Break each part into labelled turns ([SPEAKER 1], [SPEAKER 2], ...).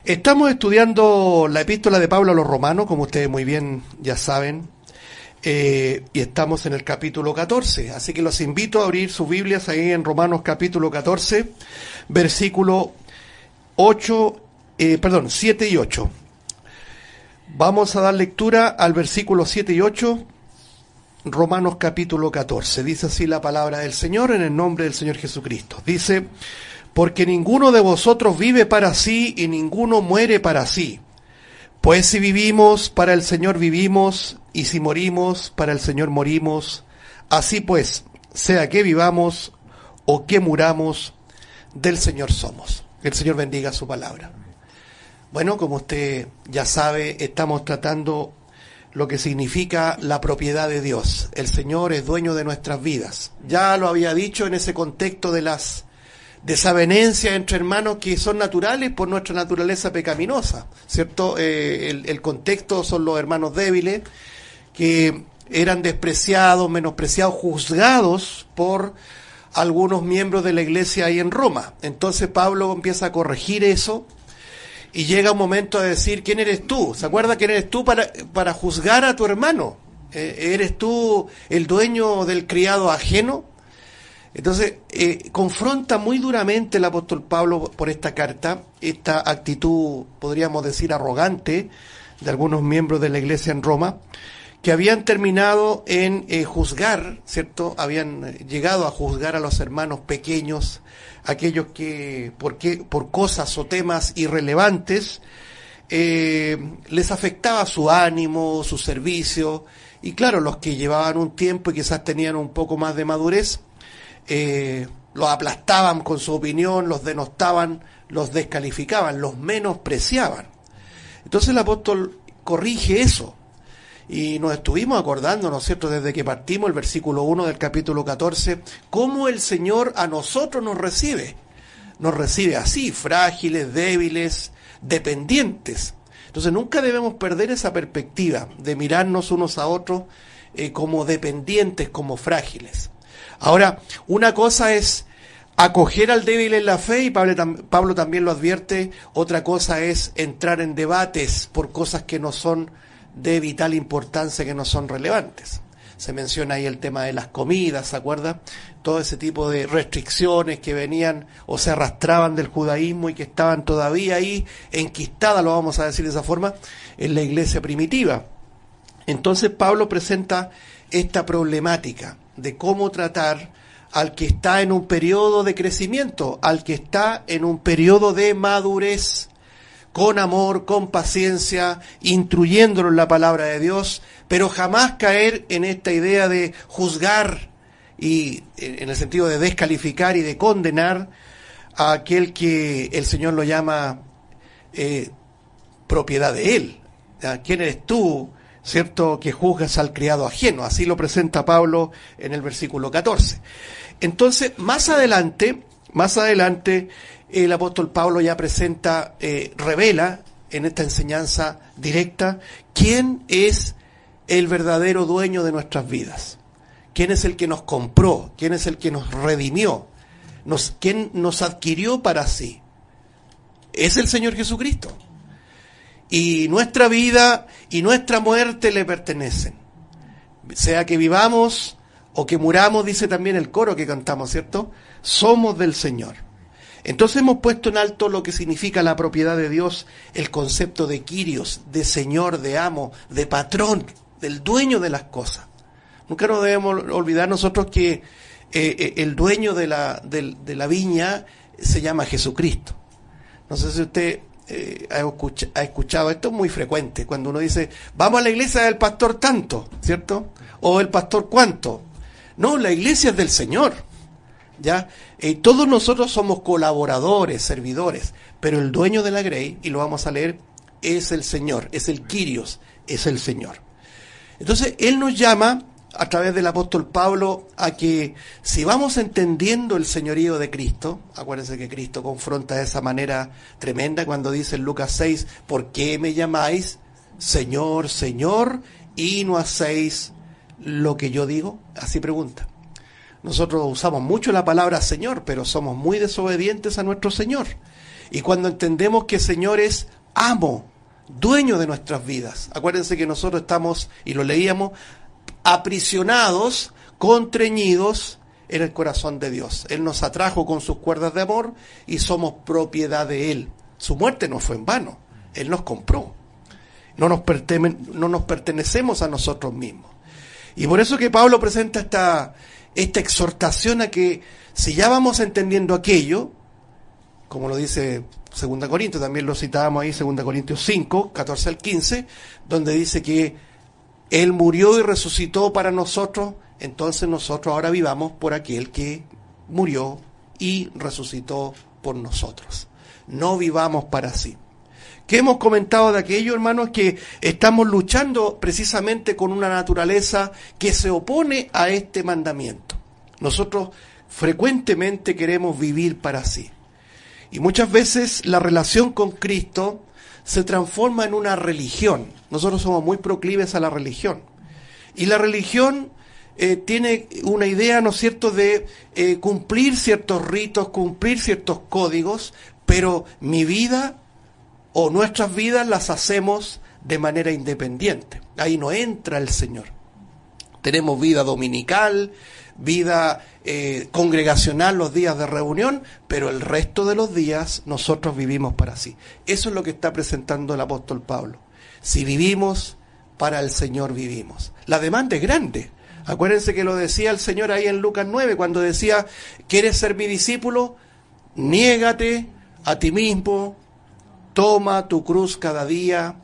[SPEAKER 1] Estamos estudiando la epístola de Pablo a los Romanos, como ustedes muy bien ya saben, y estamos en el capítulo 14, así que los invito a abrir sus Biblias ahí en Romanos capítulo 14, versículo 7 y 8. Vamos a dar lectura al versículo 7 y 8, Romanos capítulo 14. Dice así la palabra del Señor en el nombre del Señor Jesucristo. Dice: porque ninguno de vosotros vive para sí y ninguno muere para sí. Pues si vivimos, para el Señor vivimos, y si morimos, para el Señor morimos. Así pues, sea que vivamos o que muramos, del Señor somos. Que el Señor bendiga su palabra. Bueno, como usted ya sabe, estamos tratando lo que significa la propiedad de Dios. El Señor es dueño de nuestras vidas. Ya lo había dicho en ese contexto de las desavenencias entre hermanos que son naturales por nuestra naturaleza pecaminosa, ¿cierto? El contexto son los hermanos débiles que eran despreciados, menospreciados, juzgados por algunos miembros de la iglesia ahí en Roma. Entonces Pablo empieza a corregir eso y llega un momento de decir: ¿quién eres tú? ¿Se acuerda quién eres tú para juzgar a tu hermano? ¿Eres tú el dueño del criado ajeno? Entonces, confronta muy duramente el apóstol Pablo por esta carta, esta actitud, podríamos decir, arrogante de algunos miembros de la iglesia en Roma, que habían terminado en juzgar, ¿cierto? Habían llegado a juzgar a los hermanos pequeños, aquellos que por cosas o temas irrelevantes les afectaba su ánimo, su servicio, y claro, los que llevaban un tiempo y quizás tenían un poco más de madurez, los aplastaban con su opinión, los denostaban, los descalificaban, los menospreciaban. Entonces el apóstol corrige eso. Y nos estuvimos acordando, ¿no es cierto?, desde que partimos el versículo 1 del capítulo 14, cómo el Señor a nosotros nos recibe. Nos recibe así, frágiles, débiles, dependientes. Entonces nunca debemos perder esa perspectiva de mirarnos unos a otros como dependientes, como frágiles. Ahora, una cosa es acoger al débil en la fe, y Pablo también lo advierte. Otra cosa es entrar en debates por cosas que no son de vital importancia, que no son relevantes. Se menciona ahí el tema de las comidas, ¿se acuerda? Todo ese tipo de restricciones que venían o se arrastraban del judaísmo y que estaban todavía ahí enquistadas, lo vamos a decir de esa forma, en la iglesia primitiva. Entonces Pablo presenta esta problemática de cómo tratar al que está en un periodo de crecimiento, al que está en un periodo de madurez, con amor, con paciencia, instruyéndolo en la palabra de Dios, pero jamás caer en esta idea de juzgar y en el sentido de descalificar y de condenar a aquel que el Señor lo llama propiedad de Él. ¿Quién eres tú, cierto, que juzgas al criado ajeno? Así lo presenta Pablo en el versículo 14. Entonces, más adelante, el apóstol Pablo ya presenta, revela en esta enseñanza directa quién es el verdadero dueño de nuestras vidas, quién es el que nos compró, quién es el que nos redimió, quién nos adquirió para sí. Es el Señor Jesucristo. Y nuestra vida y nuestra muerte le pertenecen. Sea que vivamos o que muramos, dice también el coro que cantamos, ¿cierto? Somos del Señor. Entonces hemos puesto en alto lo que significa la propiedad de Dios, el concepto de Kyrios, de Señor, de amo, de patrón, del dueño de las cosas. Nunca nos debemos olvidar nosotros que el dueño de la viña se llama Jesucristo. No sé si usted ha escuchado, esto es muy frecuente, cuando uno dice: vamos a la iglesia del pastor tanto, ¿cierto? O el pastor cuánto. No, la iglesia es del Señor, ¿ya? Todos nosotros somos colaboradores, servidores, pero el dueño de la grey, y lo vamos a leer, es el Señor, es el Kyrios, es el Señor. Entonces, Él nos llama, a través del apóstol Pablo, a que si vamos entendiendo el señorío de Cristo, acuérdense que Cristo confronta de esa manera tremenda cuando dice en Lucas 6, ¿por qué me llamáis Señor, Señor, y no hacéis lo que yo digo? Así pregunta. Nosotros usamos mucho la palabra Señor, pero somos muy desobedientes a nuestro Señor. Y cuando entendemos que Señor es amo, dueño de nuestras vidas. Acuérdense que nosotros estamos, y lo leíamos, aprisionados, contrañidos en el corazón de Dios. Él nos atrajo con sus cuerdas de amor y somos propiedad de Él. Su muerte no fue en vano. Él nos compró. No nos pertenecemos a nosotros mismos. Y por eso que Pablo presenta esta exhortación a que si ya vamos entendiendo aquello, como lo dice 2 Corintios, también lo citábamos ahí, 2 Corintios 5, 14 al 15, donde dice que Él murió y resucitó para nosotros, entonces nosotros ahora vivamos por aquel que murió y resucitó por nosotros. No vivamos para sí. ¿Qué hemos comentado de aquello, hermanos? Que estamos luchando precisamente con una naturaleza que se opone a este mandamiento. Nosotros frecuentemente queremos vivir para sí. Y muchas veces la relación con Cristo se transforma en una religión. Nosotros somos muy proclives a la religión. Y la religión tiene una idea, ¿no es cierto?, de cumplir ciertos ritos, cumplir ciertos códigos, pero mi vida o nuestras vidas las hacemos de manera independiente. Ahí no entra el Señor. Tenemos vida dominical, vida congregacional los días de reunión, pero el resto de los días nosotros vivimos para sí. Eso es lo que está presentando el apóstol Pablo. Si vivimos, para el Señor vivimos. La demanda es grande. Acuérdense que lo decía el Señor ahí en Lucas 9, cuando decía, ¿quieres ser mi discípulo? Niégate a ti mismo, toma tu cruz cada día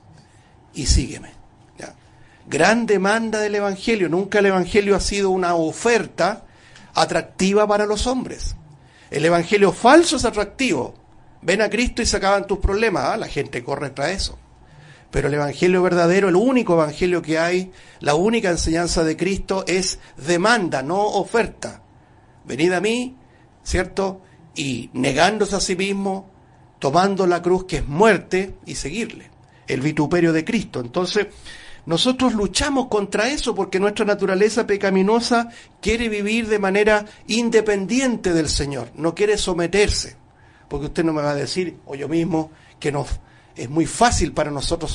[SPEAKER 1] y sígueme. ¿Ya? Gran demanda del Evangelio. Nunca el Evangelio ha sido una oferta atractiva para los hombres. El Evangelio falso es atractivo. Ven a Cristo y se acaban tus problemas. La gente corre tras eso. Pero el Evangelio verdadero, el único Evangelio que hay, la única enseñanza de Cristo es demanda, no oferta. Venid a mí, ¿cierto? Y negándose a sí mismo, tomando la cruz que es muerte y seguirle. El vituperio de Cristo. Entonces, nosotros luchamos contra eso porque nuestra naturaleza pecaminosa quiere vivir de manera independiente del Señor. No quiere someterse. Porque usted no me va a decir, o yo mismo, que es muy fácil para nosotros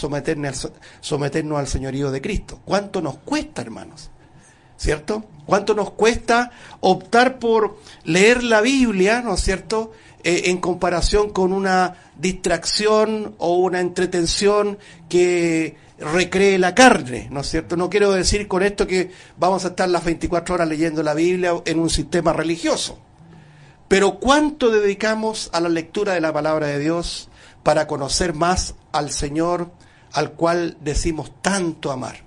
[SPEAKER 1] someternos al señorío de Cristo. ¿Cuánto nos cuesta, hermanos? ¿Cierto? ¿Cuánto nos cuesta optar por leer la Biblia, ¿no es cierto?, en comparación con una distracción o una entretención que recree la carne, ¿no es cierto? No quiero decir con esto que vamos a estar las 24 horas leyendo la Biblia en un sistema religioso. Pero ¿cuánto dedicamos a la lectura de la palabra de Dios para conocer más al Señor, al cual decimos tanto amar?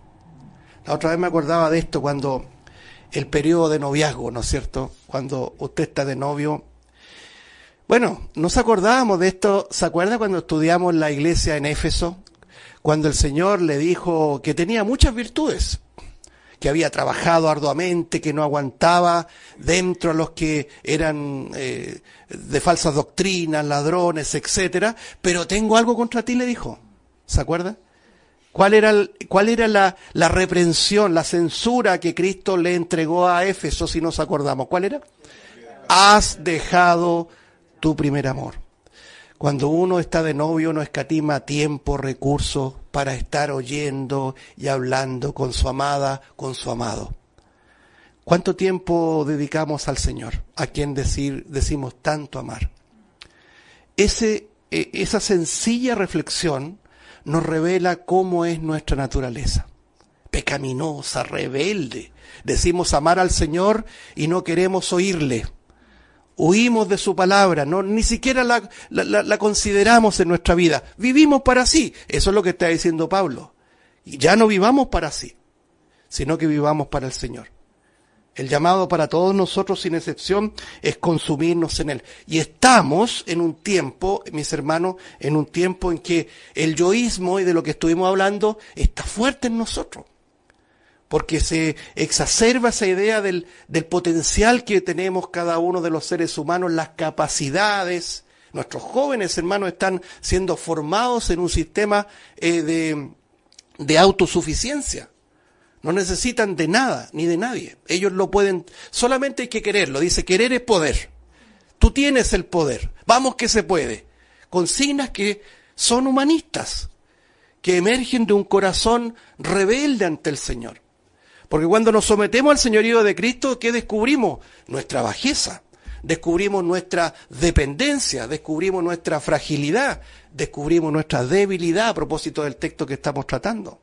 [SPEAKER 1] La otra vez me acordaba de esto cuando el periodo de noviazgo, ¿no es cierto? Cuando usted está de novio. Bueno, nos acordábamos de esto. ¿Se acuerda cuando estudiamos la iglesia en Éfeso? Cuando el Señor le dijo que tenía muchas virtudes, que había trabajado arduamente, que no aguantaba dentro a los que eran de falsas doctrinas, ladrones, etcétera, pero tengo algo contra ti, le dijo. ¿Se acuerda? ¿Cuál era la reprensión, la censura que Cristo le entregó a Éfeso, si nos acordamos? ¿Cuál era? Has dejado tu primer amor. Cuando uno está de novio no escatima tiempo, recursos para estar oyendo y hablando con su amada, con su amado. ¿Cuánto tiempo dedicamos al Señor, a quien decimos tanto amar? Esa sencilla reflexión nos revela cómo es nuestra naturaleza. Pecaminosa, rebelde. Decimos amar al Señor y no queremos oírle. Huimos de su palabra, ni siquiera la consideramos en nuestra vida. Vivimos para sí. Eso es lo que está diciendo Pablo. Y ya no vivamos para sí, sino que vivamos para el Señor. El llamado para todos nosotros, sin excepción, es consumirnos en Él. Y estamos en un tiempo, mis hermanos, en un tiempo en que el yoísmo, y de lo que estuvimos hablando, está fuerte en nosotros. Porque se exacerba esa idea del potencial que tenemos cada uno de los seres humanos, las capacidades. Nuestros jóvenes, hermanos, están siendo formados en un sistema de autosuficiencia. No necesitan de nada, ni de nadie. Ellos lo pueden, solamente hay que quererlo. Dice, querer es poder. Tú tienes el poder. Vamos que se puede. Consignas que son humanistas, que emergen de un corazón rebelde ante el Señor. Porque cuando nos sometemos al señorío de Cristo, ¿qué descubrimos? Nuestra bajeza, descubrimos nuestra dependencia, descubrimos nuestra fragilidad, descubrimos nuestra debilidad a propósito del texto que estamos tratando.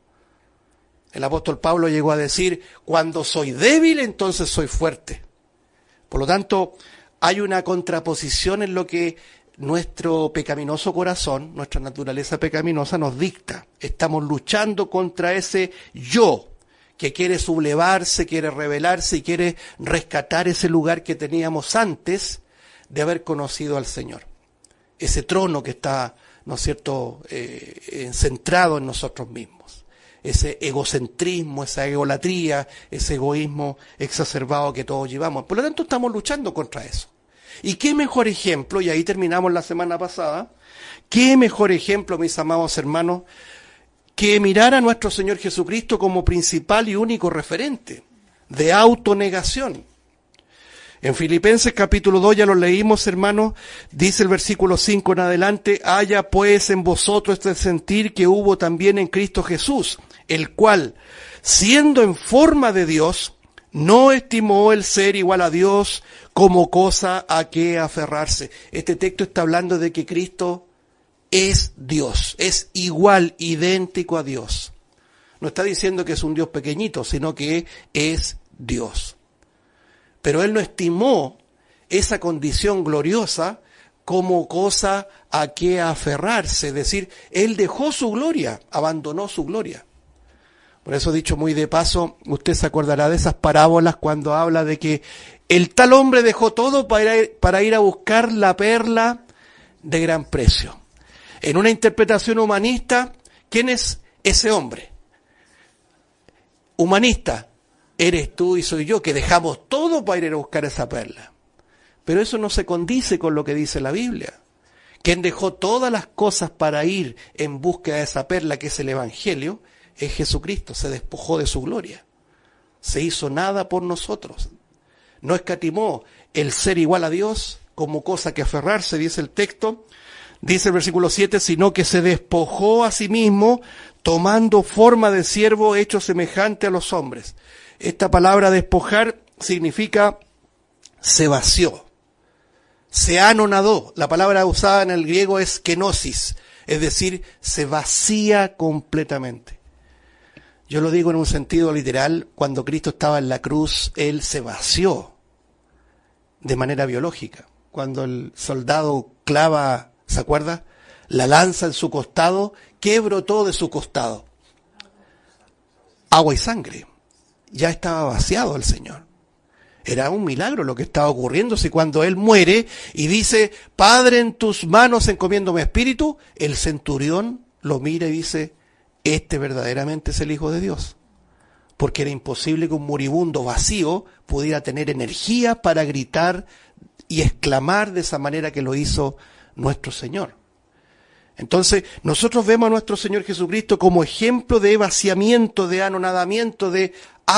[SPEAKER 1] El apóstol Pablo llegó a decir, cuando soy débil, entonces soy fuerte. Por lo tanto, hay una contraposición en lo que nuestro pecaminoso corazón, nuestra naturaleza pecaminosa nos dicta. Estamos luchando contra ese yo que quiere sublevarse, quiere rebelarse y quiere rescatar ese lugar que teníamos antes de haber conocido al Señor. Ese trono que está, ¿no es cierto?, centrado en nosotros mismos. Ese egocentrismo, esa egolatría, ese egoísmo exacerbado que todos llevamos. Por lo tanto, estamos luchando contra eso. ¿Y qué mejor ejemplo? Y ahí terminamos la semana pasada. ¿Qué mejor ejemplo, mis amados hermanos, que mirar a nuestro Señor Jesucristo como principal y único referente de autonegación? En Filipenses capítulo 2, ya lo leímos, hermanos, dice el versículo 5 en adelante, haya pues en vosotros este sentir que hubo también en Cristo Jesús, el cual, siendo en forma de Dios, no estimó el ser igual a Dios como cosa a que aferrarse. Este texto está hablando de que Cristo es Dios, es igual, idéntico a Dios. No está diciendo que es un Dios pequeñito, sino que es Dios. Pero Él no estimó esa condición gloriosa como cosa a que aferrarse. Es decir, Él dejó su gloria, abandonó su gloria. Por eso, dicho muy de paso, usted se acordará de esas parábolas cuando habla de que el tal hombre dejó todo para ir a buscar la perla de gran precio. En una interpretación humanista, ¿quién es ese hombre? Humanista, eres tú y soy yo, que dejamos todo para ir a buscar esa perla. Pero eso no se condice con lo que dice la Biblia. Quien dejó todas las cosas para ir en búsqueda de esa perla, que es el Evangelio, es Jesucristo. Se despojó de su gloria. Se hizo nada por nosotros. No escatimó el ser igual a Dios como cosa que aferrarse, dice el texto. Dice el versículo 7, sino que se despojó a sí mismo, tomando forma de siervo hecho semejante a los hombres. Esta palabra despojar significa se vació, se anonadó. La palabra usada en el griego es kenosis, es decir, se vacía completamente. Yo lo digo en un sentido literal, cuando Cristo estaba en la cruz, Él se vació de manera biológica. Cuando el soldado clava, ¿se acuerda?, la lanza en su costado, ¿qué brotó de su costado? Agua y sangre. Ya estaba vaciado el Señor. Era un milagro lo que estaba ocurriendo. Si cuando Él muere y dice, Padre, en tus manos encomiendo mi espíritu, el centurión lo mira y dice, este verdaderamente es el Hijo de Dios. Porque era imposible que un moribundo vacío pudiera tener energía para gritar y exclamar de esa manera que lo hizo nuestro Señor. Entonces, nosotros vemos a nuestro Señor Jesucristo como ejemplo de vaciamiento, de anonadamiento, de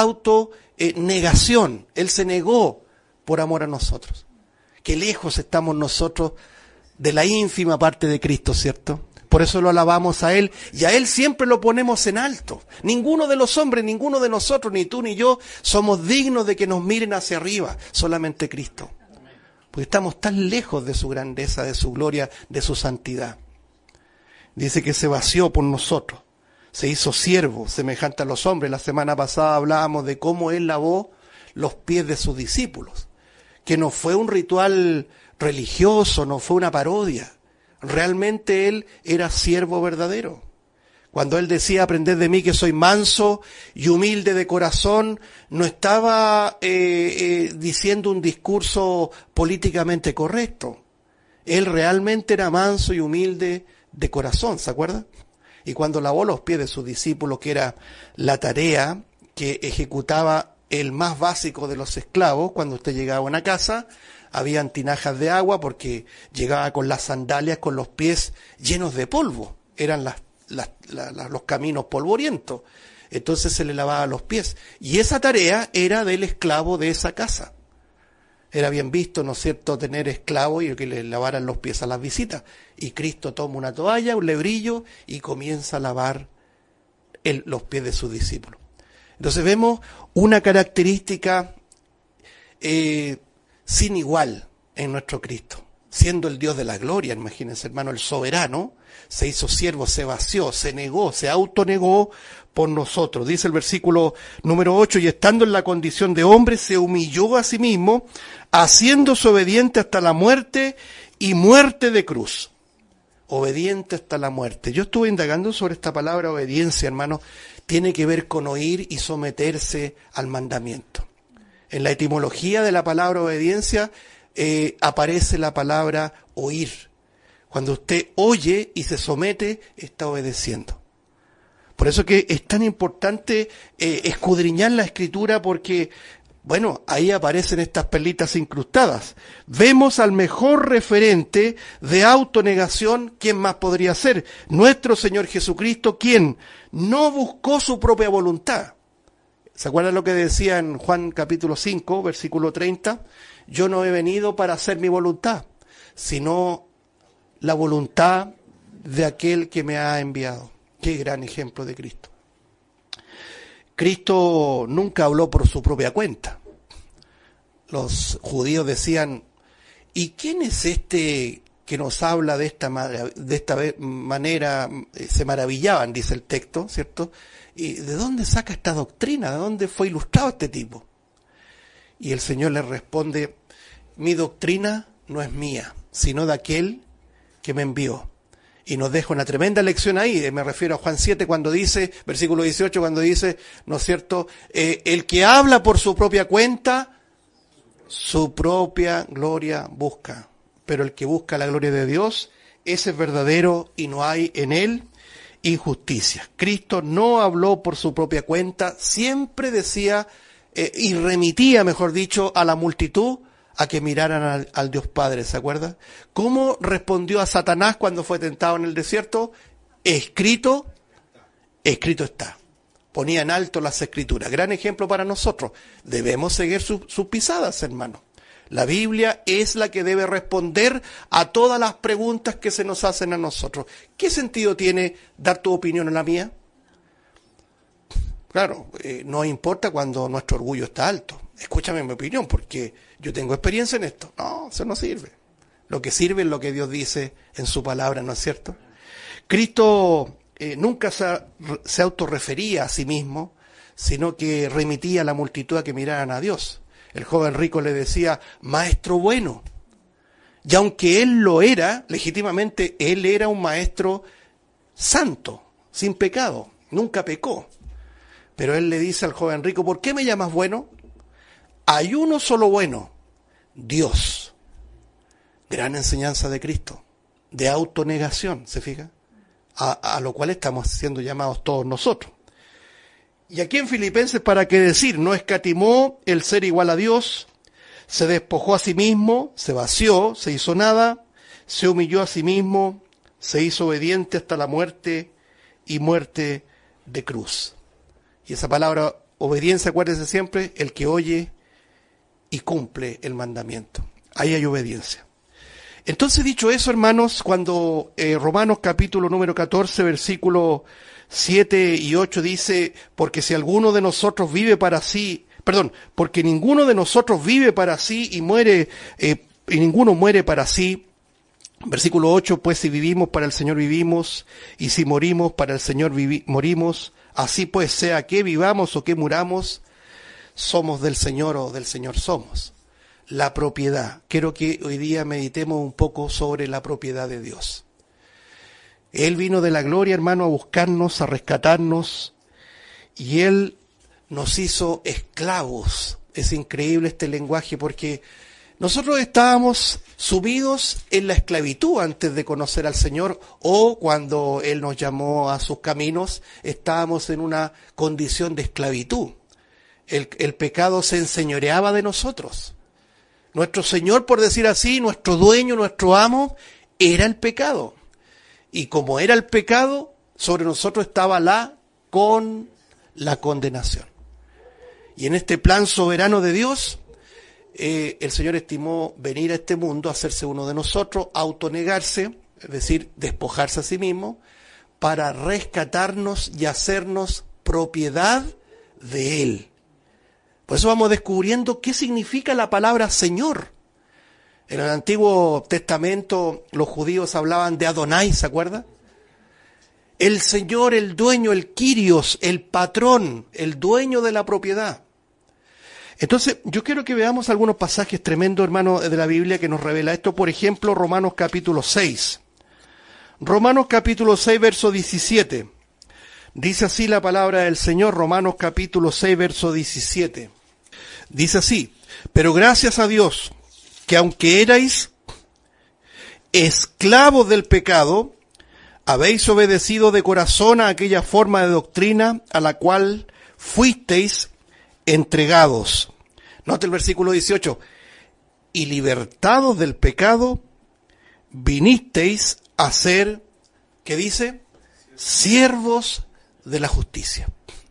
[SPEAKER 1] autonegación. Él se negó por amor a nosotros. Qué lejos estamos nosotros de la ínfima parte de Cristo, ¿cierto? Por eso lo alabamos a Él, y a Él siempre lo ponemos en alto. Ninguno de los hombres, ninguno de nosotros, ni tú ni yo, somos dignos de que nos miren hacia arriba, solamente Cristo. Porque estamos tan lejos de su grandeza, de su gloria, de su santidad. Dice que se vació por nosotros, se hizo siervo, semejante a los hombres. La semana pasada hablábamos de cómo Él lavó los pies de sus discípulos, que no fue un ritual religioso, no fue una parodia. Realmente Él era siervo verdadero. Cuando Él decía, aprended de mí que soy manso y humilde de corazón, no estaba diciendo un discurso políticamente correcto. Él realmente era manso y humilde de corazón, ¿se acuerda? Y cuando lavó los pies de sus discípulos, que era la tarea que ejecutaba el más básico de los esclavos, cuando usted llegaba a una casa, habían tinajas de agua porque llegaba con las sandalias, con los pies llenos de polvo. Eran los caminos polvorientos. Entonces se le lavaba los pies. Y esa tarea era del esclavo de esa casa. Era bien visto, ¿no es cierto?, tener esclavos y que le lavaran los pies a las visitas. Y Cristo toma una toalla, un lebrillo y comienza a lavar los pies de sus discípulos. Entonces vemos una característica sin igual en nuestro Cristo. Siendo el Dios de la gloria, imagínense, hermano, el soberano, se hizo siervo, se vació, se negó, se autonegó por nosotros. Dice el versículo número 8, y estando en la condición de hombre, se humilló a sí mismo, haciéndose obediente hasta la muerte y muerte de cruz. Obediente hasta la muerte. Yo estuve indagando sobre esta palabra obediencia, hermano. Tiene que ver con oír y someterse al mandamiento. En la etimología de la palabra obediencia aparece la palabra oír. Cuando usted oye y se somete, está obedeciendo. Por eso que es tan importante escudriñar la Escritura, porque, bueno, ahí aparecen estas perlitas incrustadas. Vemos al mejor referente de autonegación. ¿Quién más podría ser? Nuestro Señor Jesucristo, quien no buscó su propia voluntad. ¿Se acuerdan lo que decía en Juan capítulo 5, versículo 30? Yo no he venido para hacer mi voluntad, sino la voluntad de aquel que me ha enviado. Qué gran ejemplo de Cristo. Cristo nunca habló por su propia cuenta. Los judíos decían, ¿y quién es este que nos habla de esta manera? Se maravillaban, dice el texto, ¿cierto? ¿Y de dónde saca esta doctrina? ¿De dónde fue ilustrado este tipo? Y el Señor les responde, mi doctrina no es mía, sino de aquel que me envió. Y nos deja una tremenda lección ahí. Me refiero a Juan 7 cuando dice, versículo 18, cuando dice, ¿no es cierto? El que habla por su propia cuenta, su propia gloria busca. Pero el que busca la gloria de Dios, ese es verdadero y no hay en él injusticia. Cristo no habló por su propia cuenta, siempre decía y remitía, mejor dicho, a la multitud a que miraran al Dios Padre, ¿se acuerda? ¿Cómo respondió a Satanás cuando fue tentado en el desierto? Escrito está. Ponía en alto las Escrituras. Gran ejemplo para nosotros. Debemos seguir sus pisadas, hermano. La Biblia es la que debe responder a todas las preguntas que se nos hacen a nosotros. ¿Qué sentido tiene dar tu opinión a la mía? Claro, no importa cuando nuestro orgullo está alto. Escúchame mi opinión, porque yo tengo experiencia en esto. No, eso no sirve. Lo que sirve es lo que Dios dice en su palabra, ¿no es cierto? Cristo nunca se autorrefería a sí mismo, sino que remitía a la multitud a que miraran a Dios. El joven rico le decía, maestro bueno. Y aunque él lo era, legítimamente, él era un maestro santo, sin pecado, nunca pecó. Pero él le dice al joven rico, ¿por qué me llamas bueno? Hay uno solo bueno, Dios. Gran enseñanza de Cristo, de autonegación, ¿se fija? A lo cual estamos siendo llamados todos nosotros. Y aquí en Filipenses, ¿para qué decir? No escatimó el ser igual a Dios, se despojó a sí mismo, se vació, se hizo nada, se humilló a sí mismo, se hizo obediente hasta la muerte y muerte de cruz. Y esa palabra obediencia, acuérdense siempre, el que oye y cumple el mandamiento. Ahí hay obediencia. Entonces, dicho eso, hermanos, cuando Romanos capítulo número 14, versículo 7 y 8 dice, porque si alguno de nosotros vive para sí, porque ninguno de nosotros vive para sí y muere, y ninguno muere para sí. Versículo 8, pues si vivimos para el Señor vivimos, y si morimos para el Señor morimos, así pues sea que vivamos o que muramos, somos del Señor o del Señor somos. La propiedad. Quiero que hoy día meditemos un poco sobre la propiedad de Dios. Él vino de la gloria, hermano, a buscarnos, a rescatarnos, y Él nos hizo esclavos. Es increíble este lenguaje porque nosotros estábamos sumidos en la esclavitud antes de conocer al Señor, o cuando Él nos llamó a sus caminos, estábamos en una condición de esclavitud. El pecado se enseñoreaba de nosotros. Nuestro Señor, por decir así, nuestro dueño, nuestro amo, era el pecado. Y como era el pecado, sobre nosotros estaba la condenación. Y en este plan soberano de Dios, el Señor estimó venir a este mundo, hacerse uno de nosotros, autonegarse, es decir, despojarse a sí mismo, para rescatarnos y hacernos propiedad de Él. Por eso vamos descubriendo qué significa la palabra Señor. En el Antiguo Testamento los judíos hablaban de Adonai, ¿se acuerda? El Señor, el dueño, el Kyrios, el patrón, el dueño de la propiedad. Entonces, yo quiero que veamos algunos pasajes tremendos, hermanos, de la Biblia que nos revela esto. Por ejemplo, Romanos capítulo 6. Romanos capítulo 6, verso 17. Dice así la palabra del Señor, Romanos capítulo 6, verso 17. Dice así: pero gracias a Dios, que aunque erais esclavos del pecado, habéis obedecido de corazón a aquella forma de doctrina a la cual fuisteis entregados. Note el versículo 18. Y libertados del pecado, vinisteis a ser, ¿qué dice? Siervos de la justicia.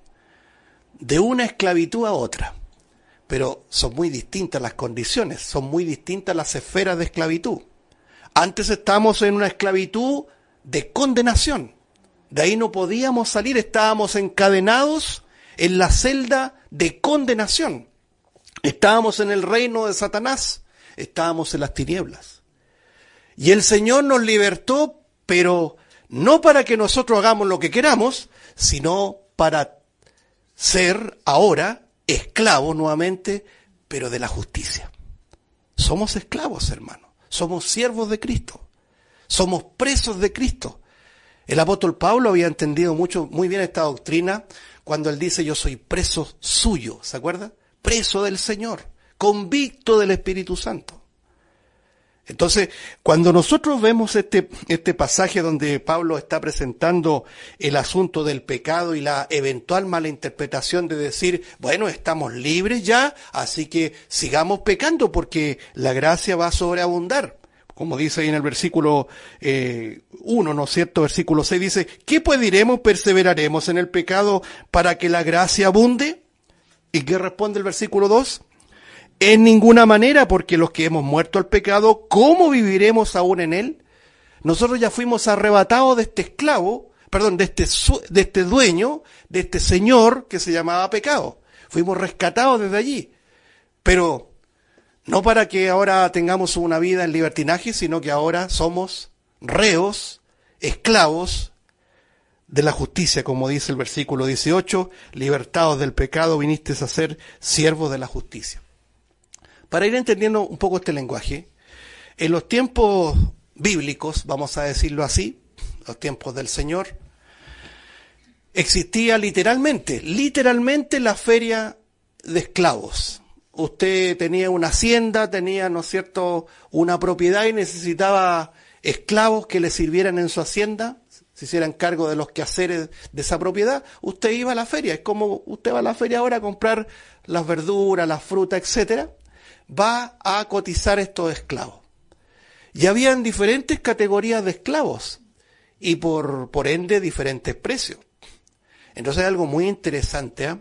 [SPEAKER 1] De una esclavitud a otra. Pero son muy distintas las condiciones, son muy distintas las esferas de esclavitud. Antes estábamos en una esclavitud de condenación. De ahí no podíamos salir, estábamos encadenados en la celda de condenación. Estábamos en el reino de Satanás, estábamos en las tinieblas. Y el Señor nos libertó, pero no para que nosotros hagamos lo que queramos, sino para ser ahora esclavos nuevamente, pero de la justicia. Somos esclavos, hermanos. Somos siervos de Cristo. Somos presos de Cristo. El apóstol Pablo había entendido muy bien esta doctrina cuando él dice: yo soy preso suyo, ¿se acuerda? Preso del Señor, convicto del Espíritu Santo. Entonces, cuando nosotros vemos este pasaje donde Pablo está presentando el asunto del pecado y la eventual mala interpretación de decir, bueno, estamos libres ya, así que sigamos pecando porque la gracia va a sobreabundar. Como dice ahí en el versículo 1, ¿no es cierto? Versículo 6 dice, ¿qué pues diremos? ¿Perseveraremos en el pecado para que la gracia abunde? ¿Y qué responde el versículo 2? En ninguna manera, porque los que hemos muerto al pecado, ¿cómo viviremos aún en él? Nosotros ya fuimos arrebatados de este esclavo, perdón, de este dueño, de este señor que se llamaba pecado. Fuimos rescatados desde allí. Pero no para que ahora tengamos una vida en libertinaje, sino que ahora somos reos, esclavos de la justicia, como dice el versículo 18, libertados del pecado, vinisteis a ser siervos de la justicia. Para ir entendiendo un poco este lenguaje, en los tiempos bíblicos, vamos a decirlo así, los tiempos del Señor, existía literalmente la feria de esclavos. Usted tenía una hacienda, tenía, ¿no es cierto?, una propiedad y necesitaba esclavos que le sirvieran en su hacienda, se hicieran cargo de los quehaceres de esa propiedad. Usted iba a la feria, es como usted va a la feria ahora a comprar las verduras, las frutas, etcétera. Va a cotizar estos esclavos. Y habían diferentes categorías de esclavos y por ende diferentes precios. Entonces hay algo muy interesante, ¿eh?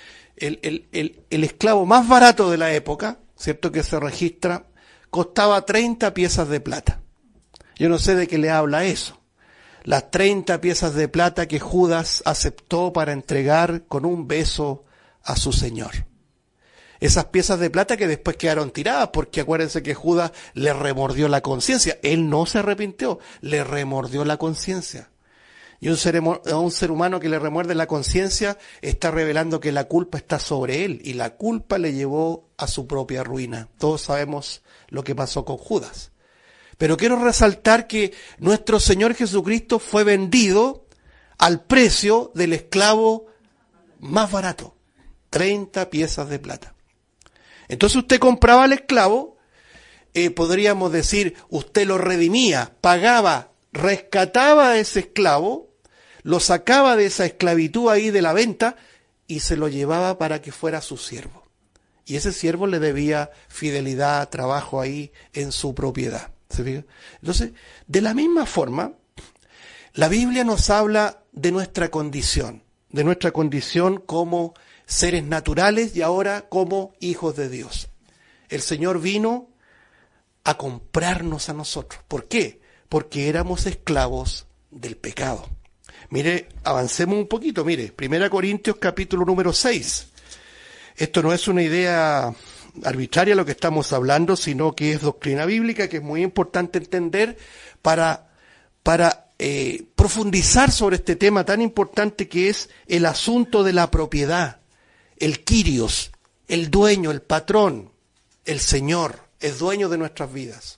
[SPEAKER 1] El esclavo más barato de la época, ¿cierto?, que se registra, costaba 30 piezas de plata. Yo no sé de qué le habla eso. Las 30 piezas de plata que Judas aceptó para entregar con un beso a su Señor. Esas piezas de plata que después quedaron tiradas, porque acuérdense que Judas le remordió la conciencia. Él no se arrepintió, le remordió la conciencia. Y a un ser humano que le remuerde la conciencia está revelando que la culpa está sobre él. Y la culpa le llevó a su propia ruina. Todos sabemos lo que pasó con Judas. Pero quiero resaltar que nuestro Señor Jesucristo fue vendido al precio del esclavo más barato. 30 piezas de plata. Entonces usted compraba al esclavo, podríamos decir, usted lo redimía, pagaba, rescataba a ese esclavo, lo sacaba de esa esclavitud ahí de la venta y se lo llevaba para que fuera su siervo. Y ese siervo le debía fidelidad, trabajo ahí en su propiedad. ¿Se fija? Entonces, de la misma forma, la Biblia nos habla de nuestra condición como seres naturales y ahora como hijos de Dios. El Señor vino a comprarnos a nosotros. ¿Por qué? Porque éramos esclavos del pecado. Mire, avancemos un poquito, mire, 1 Corintios capítulo número 6. Esto no es una idea arbitraria lo que estamos hablando, sino que es doctrina bíblica, que es muy importante entender para profundizar sobre este tema tan importante que es el asunto de la propiedad, el Kyrios, el dueño, el patrón, el Señor, es dueño de nuestras vidas.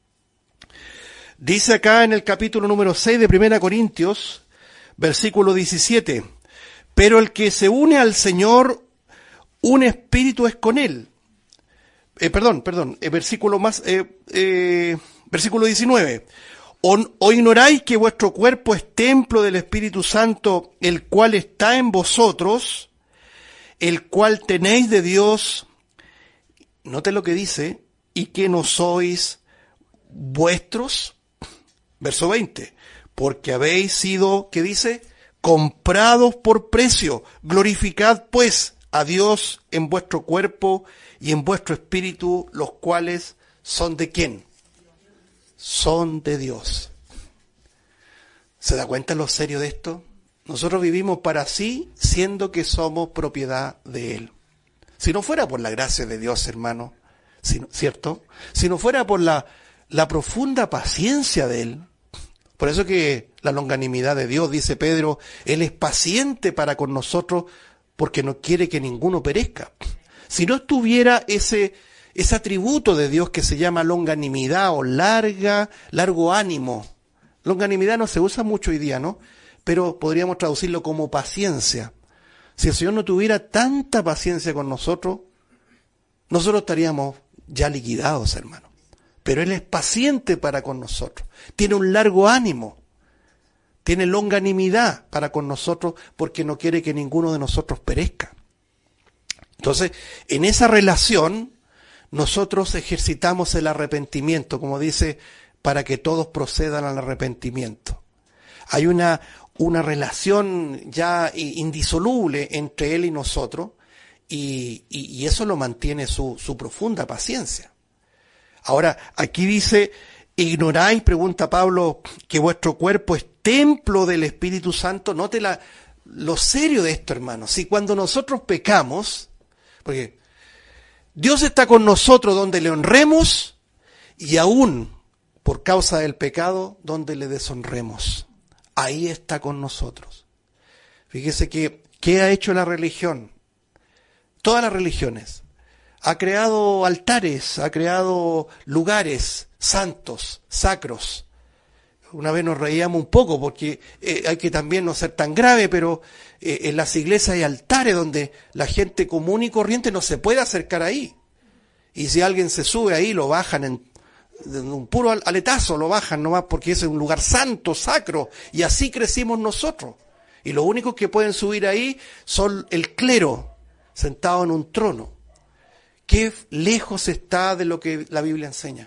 [SPEAKER 1] Dice acá en el capítulo número 6 de 1 Corintios, versículo 17, pero el que se une al Señor, un espíritu es con él. Versículo 19. ¿O ignoráis que vuestro cuerpo es templo del Espíritu Santo, el cual está en vosotros, el cual tenéis de Dios? Note lo que dice, y que no sois vuestros. Verso 20. Porque habéis sido, ¿qué dice? Comprados por precio. Glorificad pues a Dios en vuestro cuerpo y en vuestro espíritu, los cuales son ¿de quién? Son de Dios. ¿Se da cuenta lo serio de esto? Nosotros vivimos para sí, siendo que somos propiedad de Él. Si no fuera por la gracia de Dios, hermano, ¿cierto? Si no fuera por la profunda paciencia de Él, por eso que la longanimidad de Dios, dice Pedro, Él es paciente para con nosotros porque no quiere que ninguno perezca. Si no estuviera ese atributo de Dios que se llama longanimidad o largo ánimo. Longanimidad no se usa mucho hoy día, ¿no? Pero podríamos traducirlo como paciencia. Si el Señor no tuviera tanta paciencia con nosotros estaríamos ya liquidados, hermano. Pero Él es paciente para con nosotros. Tiene un largo ánimo. Tiene longanimidad para con nosotros porque no quiere que ninguno de nosotros perezca. Entonces, en esa relación, nosotros ejercitamos el arrepentimiento, como dice, para que todos procedan al arrepentimiento. Hay una relación ya indisoluble entre Él y nosotros, y eso lo mantiene su profunda paciencia. Ahora, aquí dice, ¿ignoráis, pregunta Pablo, que vuestro cuerpo es templo del Espíritu Santo? Note lo serio de esto, hermano. Si cuando nosotros pecamos, porque Dios está con nosotros donde le honremos y aún por causa del pecado donde le deshonremos. Ahí está con nosotros. Fíjese que, ¿qué ha hecho la religión? Todas las religiones. Ha creado altares, ha creado lugares santos, sacros. Una vez nos reíamos un poco porque hay que también no ser tan grave, pero en las iglesias hay altares donde la gente común y corriente no se puede acercar ahí. Y si alguien se sube ahí, lo bajan en un puro aletazo, lo bajan nomás porque ese es un lugar santo, sacro, y así crecimos nosotros. Y los únicos que pueden subir ahí son el clero, sentado en un trono. Qué lejos está de lo que la Biblia enseña.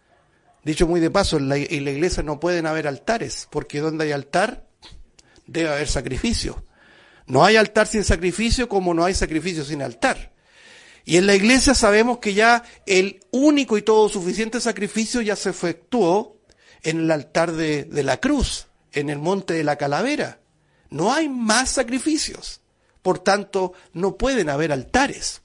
[SPEAKER 1] Dicho muy de paso, en la iglesia no pueden haber altares, porque donde hay altar, debe haber sacrificio. No hay altar sin sacrificio, como no hay sacrificio sin altar. Y en la iglesia sabemos que ya el único y todo suficiente sacrificio ya se efectuó en el altar de la cruz, en el monte de la calavera. No hay más sacrificios. Por tanto, no pueden haber altares.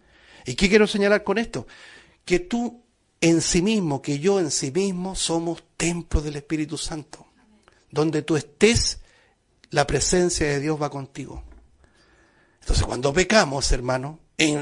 [SPEAKER 1] ¿Y qué quiero señalar con esto? Que tú en sí mismo, que yo en sí mismo, somos templo del Espíritu Santo. Donde tú estés, la presencia de Dios va contigo. Entonces, cuando pecamos, hermano,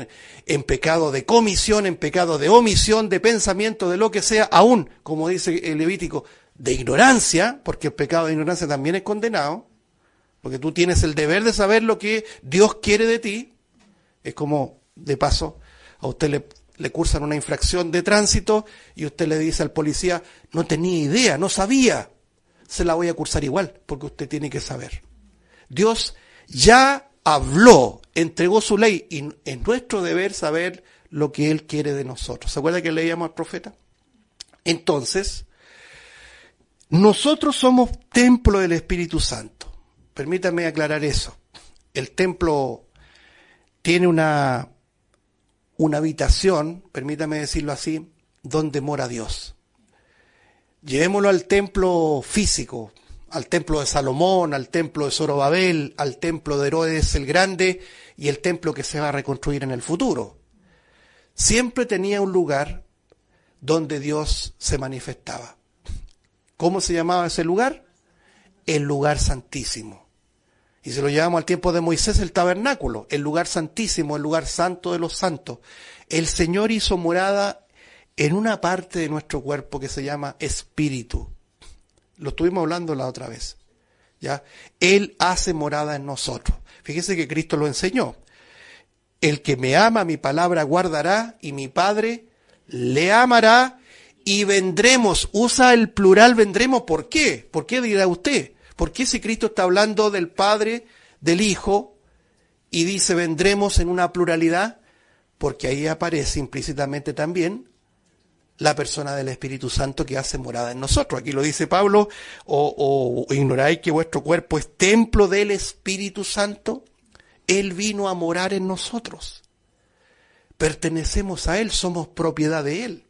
[SPEAKER 1] en pecado de comisión, en pecado de omisión, de pensamiento, de lo que sea, aún, como dice el Levítico, de ignorancia, porque el pecado de ignorancia también es condenado, porque tú tienes el deber de saber lo que Dios quiere de ti. Es como, de paso, a usted le cursan una infracción de tránsito y usted le dice al policía, no tenía idea, no sabía. Se la voy a cursar igual, porque usted tiene que saber. Dios ya habló, entregó su ley, y es nuestro deber saber lo que Él quiere de nosotros. ¿Se acuerda que leíamos al profeta? Entonces, nosotros somos templo del Espíritu Santo. Permítame aclarar eso. El templo tiene una una habitación, permítame decirlo así, donde mora Dios. Llevémoslo al templo físico, al templo de Salomón, al templo de Zorobabel, al templo de Herodes el Grande y el templo que se va a reconstruir en el futuro. Siempre tenía un lugar donde Dios se manifestaba. ¿Cómo se llamaba ese lugar? El lugar santísimo. Y si lo llevamos al tiempo de Moisés, el tabernáculo, el lugar santísimo, el lugar santo de los santos. El Señor hizo morada en una parte de nuestro cuerpo que se llama espíritu. Lo estuvimos hablando la otra vez. ¿Ya? Él hace morada en nosotros. Fíjese que Cristo lo enseñó. El que me ama, mi palabra guardará, y mi Padre le amará, y vendremos. Usa el plural vendremos. ¿Por qué? ¿Por qué dirá usted? ¿Por qué si Cristo está hablando del Padre, del Hijo, y dice vendremos en una pluralidad? Porque ahí aparece implícitamente también la persona del Espíritu Santo que hace morada en nosotros. Aquí lo dice Pablo, o ignoráis que vuestro cuerpo es templo del Espíritu Santo. Él vino a morar en nosotros. Pertenecemos a Él, somos propiedad de Él.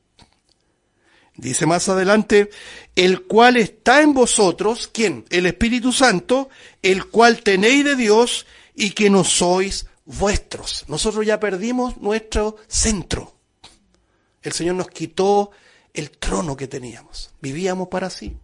[SPEAKER 1] Dice más adelante, el cual está en vosotros, ¿quién? El Espíritu Santo, el cual tenéis de Dios y que no sois vuestros. Nosotros ya perdimos nuestro centro. El Señor nos quitó el trono que teníamos. Vivíamos para sí.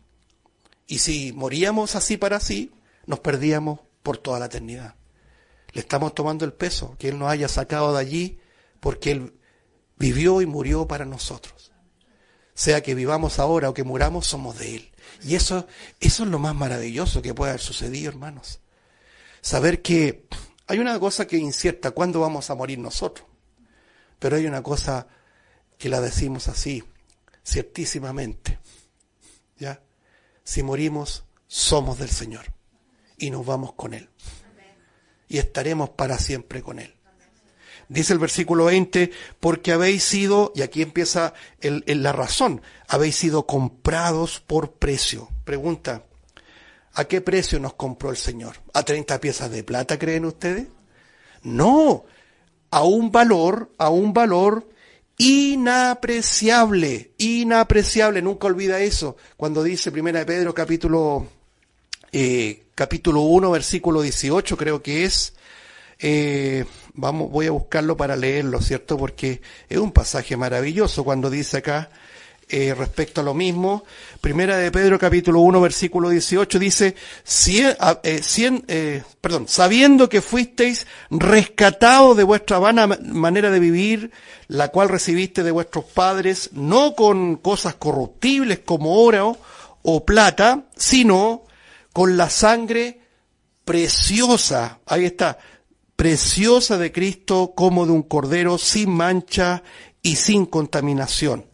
[SPEAKER 1] Y si moríamos así para sí, nos perdíamos por toda la eternidad. Le estamos tomando el peso que Él nos haya sacado de allí porque Él vivió y murió para nosotros. Sea que vivamos ahora o que muramos, somos de Él. Y eso es lo más maravilloso que puede haber sucedido, hermanos. Saber que hay una cosa que es incierta, ¿cuándo vamos a morir nosotros? Pero hay una cosa que la decimos así, ciertísimamente. ¿Ya? Si morimos, somos del Señor y nos vamos con Él. Y estaremos para siempre con Él. Dice el versículo 20, porque habéis sido, y aquí empieza la razón, habéis sido comprados por precio. Pregunta, ¿a qué precio nos compró el Señor? ¿A 30 piezas de plata, creen ustedes? No, a un valor inapreciable, nunca olvida eso, cuando dice 1 de Pedro capítulo 1, versículo 18, creo que es, voy a buscarlo para leerlo, ¿cierto? Porque es un pasaje maravilloso cuando dice acá, respecto a lo mismo, 1 de Pedro capítulo 1, versículo 18, dice, sabiendo que fuisteis rescatados de vuestra vana manera de vivir, la cual recibiste de vuestros padres, no con cosas corruptibles como oro o plata, sino con la sangre preciosa, ahí está, preciosa de Cristo, como de un cordero sin mancha y sin contaminación.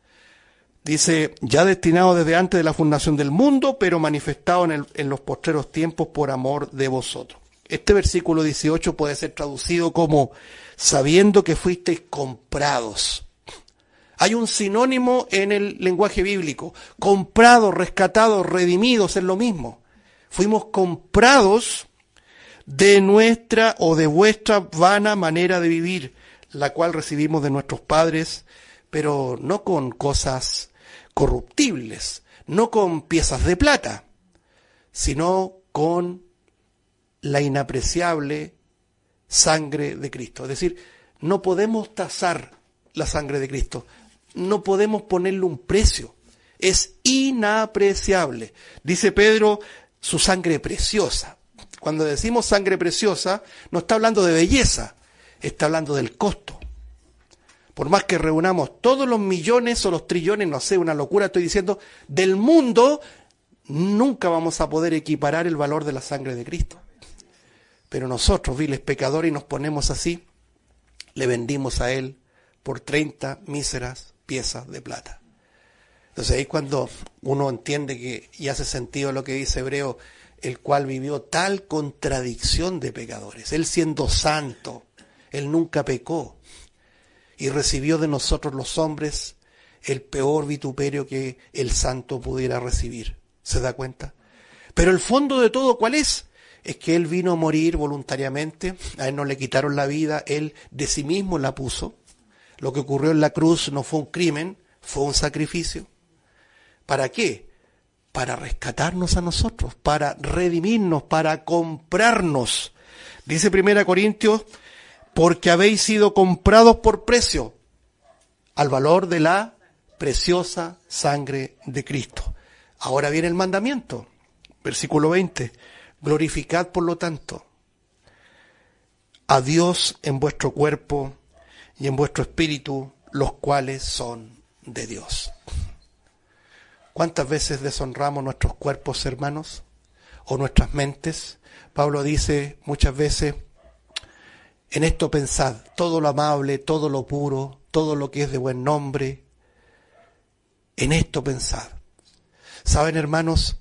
[SPEAKER 1] Dice, ya destinado desde antes de la fundación del mundo, pero manifestado en los postreros tiempos por amor de vosotros. Este versículo 18 puede ser traducido como, sabiendo que fuisteis comprados. Hay un sinónimo en el lenguaje bíblico. Comprados, rescatados, redimidos, es lo mismo. Fuimos comprados de nuestra o de vuestra vana manera de vivir, la cual recibimos de nuestros padres, pero no con cosas corruptibles, no con piezas de plata, sino con la inapreciable sangre de Cristo. Es decir, no podemos tasar la sangre de Cristo, no podemos ponerle un precio, es inapreciable. Dice Pedro, su sangre preciosa. Cuando decimos sangre preciosa, no está hablando de belleza, está hablando del costo. Por más que reunamos todos los millones o los trillones, no sé, una locura estoy diciendo, del mundo, nunca vamos a poder equiparar el valor de la sangre de Cristo. Pero nosotros, viles pecadores, y nos ponemos así, le vendimos a Él por 30 míseras piezas de plata. Entonces ahí cuando uno entiende que, y hace sentido lo que dice Hebreo, el cual vivió tal contradicción de pecadores. Él siendo santo, Él nunca pecó. Y recibió de nosotros los hombres el peor vituperio que el santo pudiera recibir. ¿Se da cuenta? Pero el fondo de todo, ¿cuál es? es que Él vino a morir voluntariamente, a Él no le quitaron la vida, Él de sí mismo la puso. Lo que ocurrió en la cruz no fue un crimen, fue un sacrificio. ¿Para qué? Para rescatarnos a nosotros, para redimirnos, para comprarnos. Dice 1 Corintios, porque habéis sido comprados por precio, al valor de la preciosa sangre de Cristo. Ahora viene el mandamiento, versículo 20. Glorificad, por lo tanto, a Dios en vuestro cuerpo y en vuestro espíritu, los cuales son de Dios. ¿Cuántas veces deshonramos nuestros cuerpos, hermanos? O nuestras mentes. Pablo dice muchas veces, en esto pensad, todo lo amable, todo lo puro, todo lo que es de buen nombre, en esto pensad. ¿Saben, hermanos?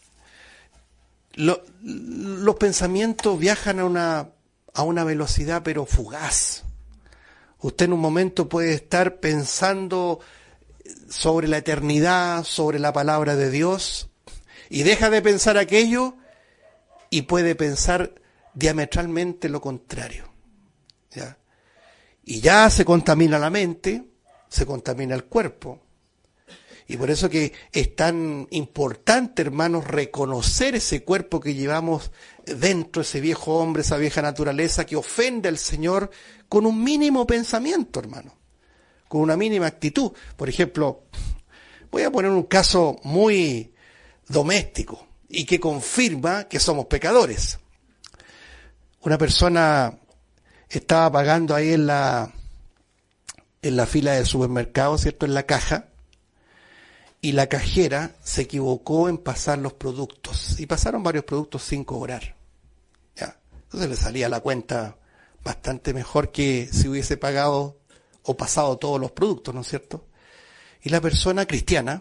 [SPEAKER 1] Los pensamientos viajan a una velocidad pero fugaz. Usted en un momento puede estar pensando sobre la eternidad, sobre la palabra de Dios, y deja de pensar aquello y puede pensar diametralmente lo contrario. ¿Ya? Y ya se contamina la mente, se contamina el cuerpo. Y por eso que es tan importante, hermanos, reconocer ese cuerpo que llevamos dentro, ese viejo hombre, esa vieja naturaleza que ofende al Señor con un mínimo pensamiento, hermano, con una mínima actitud. Por ejemplo, voy a poner un caso muy doméstico y que confirma que somos pecadores. Una persona estaba pagando ahí en la fila del supermercado, ¿cierto?, en la caja, y la cajera se equivocó en pasar los productos, y pasaron varios productos sin cobrar. ¿Ya? Entonces le salía la cuenta bastante mejor que si hubiese pagado o pasado todos los productos, ¿no es cierto? Y la persona cristiana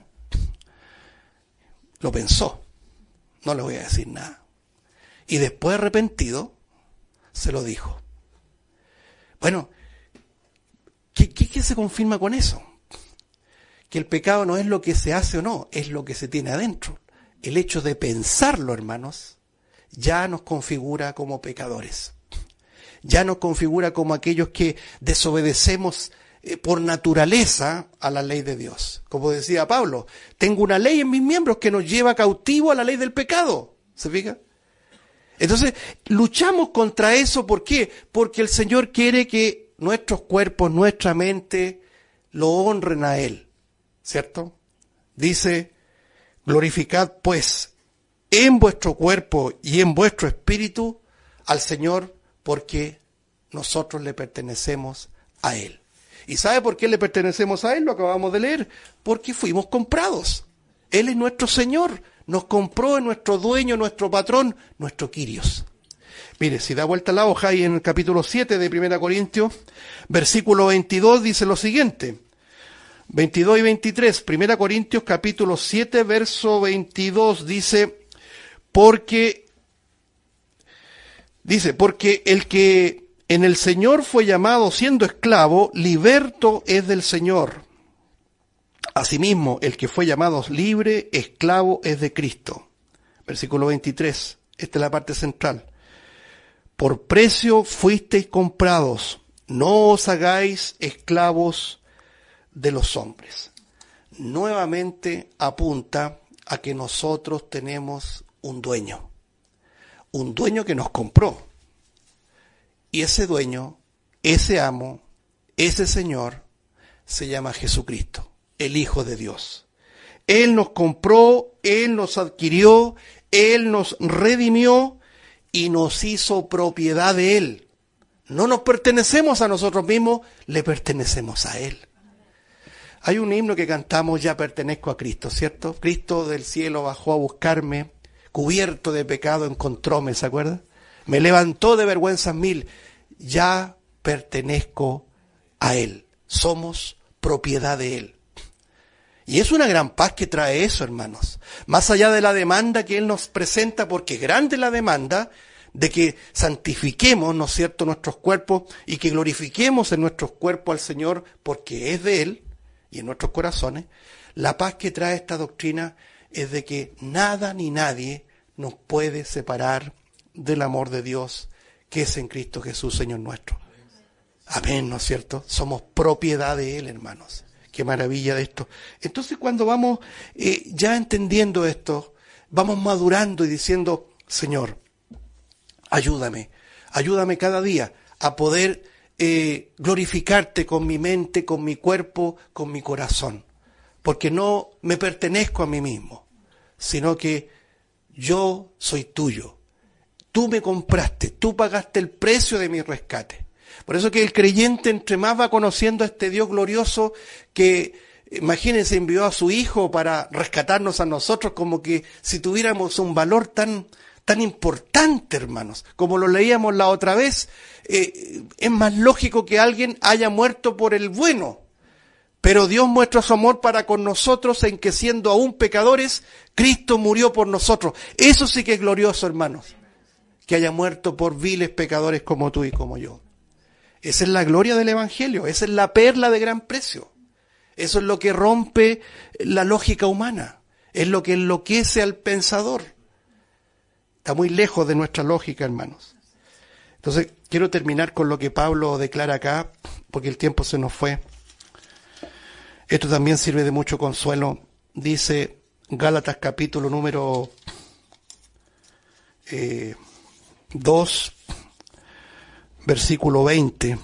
[SPEAKER 1] lo pensó, no le voy a decir nada. Y después, arrepentido, se lo dijo. Bueno, ¿qué se confirma con eso? Que el pecado no es lo que se hace o no, es lo que se tiene adentro. El hecho de pensarlo, hermanos, ya nos configura como pecadores. Ya nos configura como aquellos que desobedecemos por naturaleza a la ley de Dios. Como decía Pablo, tengo una ley en mis miembros que nos lleva cautivo a la ley del pecado. ¿Se fija? Entonces, luchamos contra eso. ¿Por qué? Porque el Señor quiere que nuestros cuerpos, nuestra mente, lo honren a Él. ¿Cierto? Dice, glorificad pues en vuestro cuerpo y en vuestro espíritu al Señor, porque nosotros le pertenecemos a Él. ¿Y sabe por qué le pertenecemos a Él? Lo acabamos de leer. Porque fuimos comprados. Él es nuestro Señor. Nos compró, es nuestro dueño, nuestro patrón, nuestro Kyrios. Mire, si da vuelta la hoja y en el capítulo 7 de 1 Corintios, versículo 22 dice lo siguiente. 22 y 23, 1 Corintios capítulo 7, verso 22 dice, porque el que en el Señor fue llamado siendo esclavo, liberto es del Señor. Asimismo, el que fue llamado libre, esclavo es de Cristo. Versículo 23, esta es la parte central. Por precio fuisteis comprados, no os hagáis esclavos de los hombres. Nuevamente apunta a que nosotros tenemos un dueño que nos compró. Y ese dueño, ese amo, ese Señor, se llama Jesucristo, el Hijo de Dios. Él nos compró, Él nos adquirió, Él nos redimió y nos hizo propiedad de Él. No nos pertenecemos a nosotros mismos, le pertenecemos a Él. Hay un himno que cantamos, ya pertenezco a Cristo, ¿cierto? Cristo del cielo bajó a buscarme, cubierto de pecado encontróme, ¿se acuerda? Me levantó de vergüenzas mil, ya pertenezco a Él. Somos propiedad de Él. Y es una gran paz que trae eso, hermanos. Más allá de la demanda que Él nos presenta, porque es grande la demanda de que santifiquemos, ¿no es cierto?, nuestros cuerpos y que glorifiquemos en nuestros cuerpos al Señor, porque es de Él, y en nuestros corazones. La paz que trae esta doctrina es de que nada ni nadie nos puede separar del amor de Dios que es en Cristo Jesús, Señor nuestro. Amén, ¿no es cierto? Somos propiedad de Él, hermanos. Qué maravilla de esto. Entonces, cuando vamos ya entendiendo esto, vamos madurando y diciendo, Señor, ayúdame cada día a poder glorificarte con mi mente, con mi cuerpo, con mi corazón. Porque no me pertenezco a mí mismo, sino que yo soy tuyo. Tú me compraste, tú pagaste el precio de mi rescate. Por eso que el creyente, entre más va conociendo a este Dios glorioso que, imagínense, envió a su Hijo para rescatarnos a nosotros, como que si tuviéramos un valor tan importante, hermanos. Como lo leíamos la otra vez, es más lógico que alguien haya muerto por el bueno. Pero Dios muestra su amor para con nosotros en que, siendo aún pecadores, Cristo murió por nosotros. Eso sí que es glorioso, hermanos. Que haya muerto por viles pecadores como tú y como yo. Esa es la gloria del Evangelio. Esa es la perla de gran precio. Eso es lo que rompe la lógica humana. Es lo que enloquece al pensador. Está muy lejos de nuestra lógica, hermanos. Entonces, quiero terminar con lo que Pablo declara acá, porque el tiempo se nos fue. Esto también sirve de mucho consuelo. Dice Gálatas capítulo número 2, versículo 20.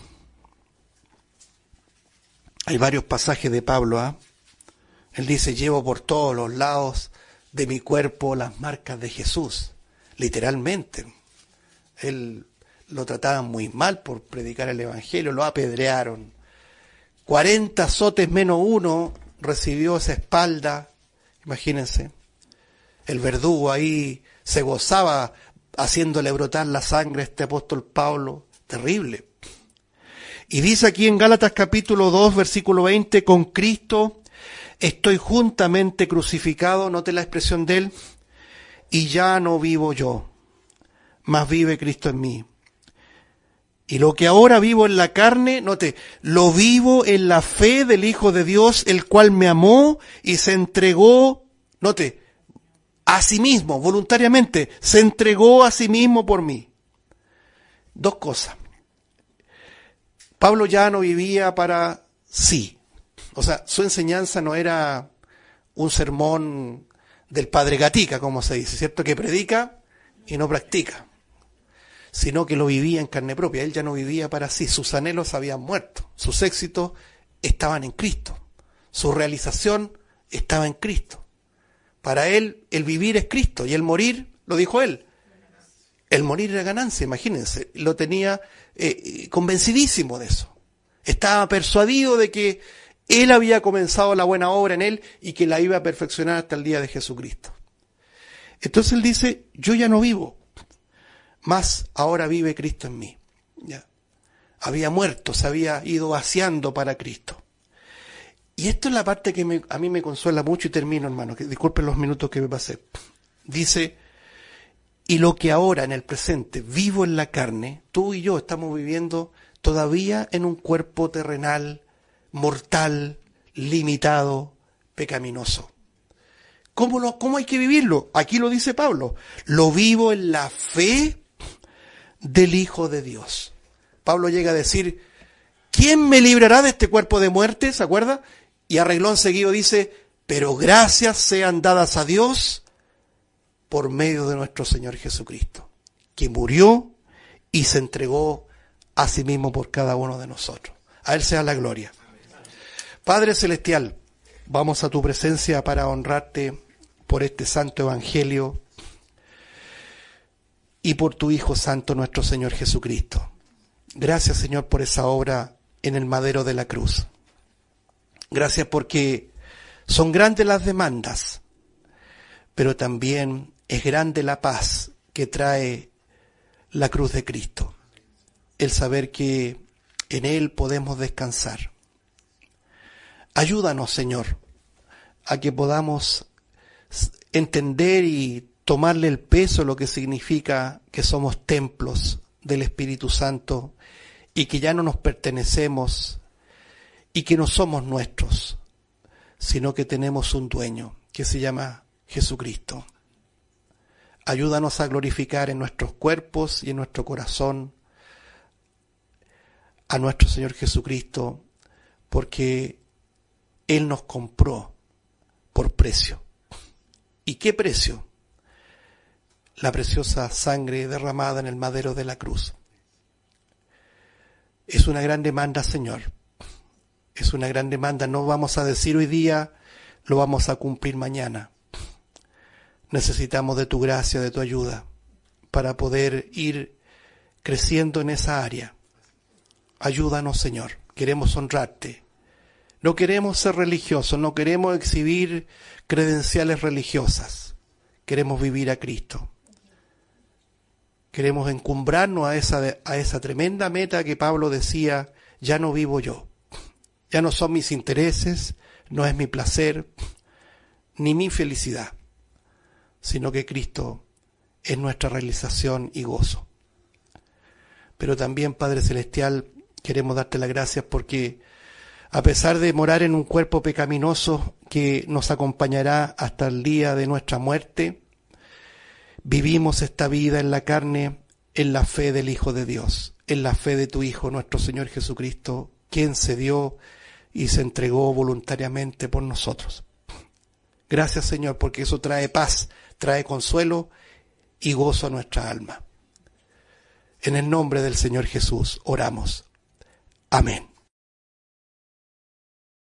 [SPEAKER 1] Hay varios pasajes de Pablo. Él dice, llevo por todos los lados de mi cuerpo las marcas de Jesús. Literalmente. Él lo trataban muy mal por predicar el Evangelio, lo apedrearon. 40 azotes menos uno recibió esa espalda. Imagínense. El verdugo ahí se gozaba haciéndole brotar la sangre a este apóstol Pablo. Terrible. Y dice aquí en Gálatas capítulo 2, versículo 20, con Cristo estoy juntamente crucificado, note la expresión de él, y ya no vivo yo, mas vive Cristo en mí. Y lo que ahora vivo en la carne, note, lo vivo en la fe del Hijo de Dios, el cual me amó y se entregó, note, a sí mismo, voluntariamente, se entregó a sí mismo por mí. Dos cosas. Pablo ya no vivía para sí. O sea, su enseñanza no era un sermón del padre Gatica, como se dice, ¿cierto? Que predica y no practica, sino que lo vivía en carne propia. Él ya no vivía para sí. Sus anhelos habían muerto. Sus éxitos estaban en Cristo. Su realización estaba en Cristo. Para él, el vivir es Cristo y el morir, lo dijo él, el morir era ganancia, imagínense. Lo tenía convencidísimo de eso. Estaba persuadido de que él había comenzado la buena obra en él y que la iba a perfeccionar hasta el día de Jesucristo. Entonces él dice, yo ya no vivo, mas ahora vive Cristo en mí. Ya. Había muerto, se había ido vaciando para Cristo. Y esto es la parte que a mí me consuela mucho y termino, hermano, que disculpen los minutos que me pasé. Dice, y lo que ahora en el presente vivo en la carne, tú y yo estamos viviendo todavía en un cuerpo terrenal, mortal, limitado, pecaminoso. ¿Cómo hay que vivirlo? Aquí lo dice Pablo. Lo vivo en la fe del Hijo de Dios. Pablo llega a decir, ¿quién me librará de este cuerpo de muerte? ¿Se acuerda? Y a renglón seguido dice, pero gracias sean dadas a Dios por medio de nuestro Señor Jesucristo, que murió y se entregó a sí mismo por cada uno de nosotros. A Él sea la gloria. Padre Celestial, vamos a tu presencia para honrarte por este santo evangelio y por tu Hijo Santo, nuestro Señor Jesucristo. Gracias, Señor, por esa obra en el madero de la cruz. Gracias porque son grandes las demandas, pero también es grande la paz que trae la cruz de Cristo. El saber que en Él podemos descansar. Ayúdanos, Señor, a que podamos entender y tomarle el peso, lo que significa que somos templos del Espíritu Santo y que ya no nos pertenecemos y que no somos nuestros, sino que tenemos un dueño que se llama Jesucristo. Ayúdanos a glorificar en nuestros cuerpos y en nuestro corazón a nuestro Señor Jesucristo, porque Él nos compró por precio. ¿Y qué precio? La preciosa sangre derramada en el madero de la cruz. Es una gran demanda, Señor. Es una gran demanda. No vamos a decir hoy día, lo vamos a cumplir mañana. Necesitamos de tu gracia, de tu ayuda, para poder ir creciendo en esa área. Ayúdanos, Señor. Queremos honrarte. No queremos ser religiosos, no queremos exhibir credenciales religiosas. Queremos vivir a Cristo. Queremos encumbrarnos a esa tremenda meta que Pablo decía, ya no vivo yo. Ya no son mis intereses, no es mi placer, ni mi felicidad, sino que Cristo es nuestra realización y gozo. Pero también, Padre Celestial, queremos darte las gracias porque a pesar de morar en un cuerpo pecaminoso que nos acompañará hasta el día de nuestra muerte, vivimos esta vida en la carne en la fe del Hijo de Dios, en la fe de tu Hijo, nuestro Señor Jesucristo, quien se dio y se entregó voluntariamente por nosotros. Gracias, Señor, porque eso trae paz, trae consuelo y gozo a nuestra alma. En el nombre del Señor Jesús oramos. Amén.